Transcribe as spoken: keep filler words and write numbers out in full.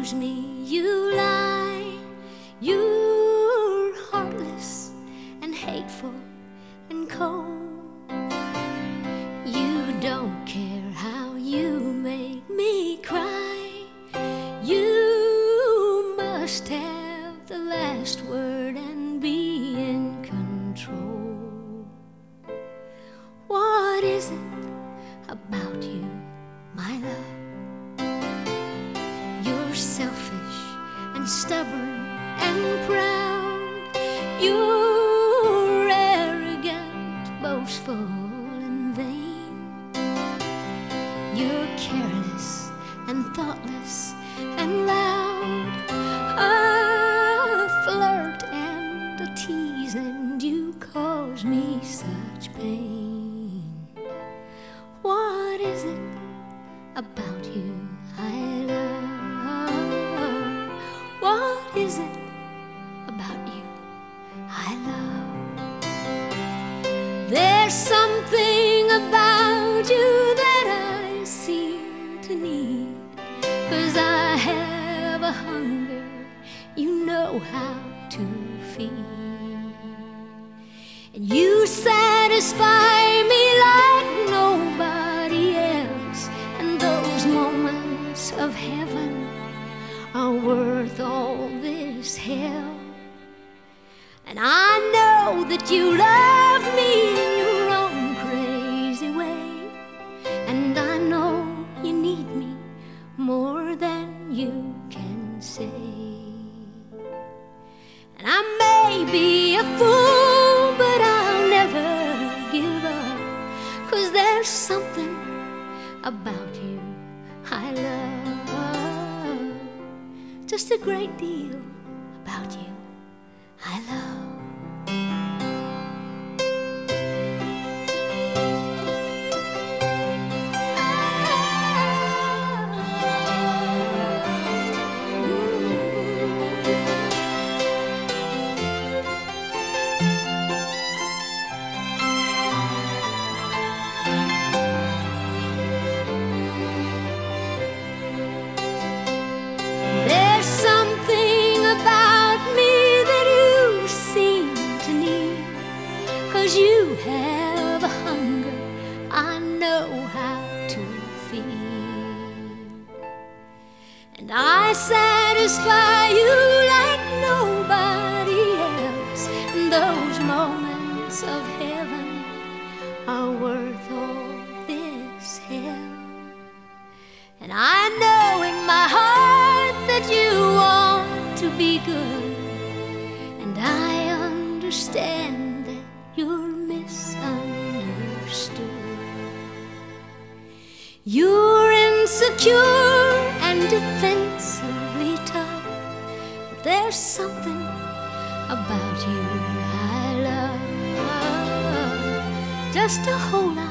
accuse me, you lie. You're heartless and hateful and cold. You don't care how you make me cry. You must have the last word and be in control. What is it about you, my love? You're selfish and stubborn and proud. You're arrogant, boastful and vain. You're careless and thoughtless and loud, a flirt and a tease, and you cause me such pain. What is it about you I love? What is it about you I love? There's something about you that I seem to need, 'cause I have a hunger you know how to feed. And you satisfy me like nobody else, and those moments of heaven are worth all this hell. And I know that you love me in your own crazy way, and I know you need me more than you can say. And I may be a fool, but I'll never give up, 'cause there's something about you I love, just a great deal about you I love. There's something about me that you seem to need, 'cause you have a hunger I know how to feed. And I satisfy you like nobody else, and those moments of heaven are worth all this hell. And I know in my heart that you want to be good, and I understand that you're misunderstood. You're insecure and defensively tough, but there's something about you I love, just a whole lot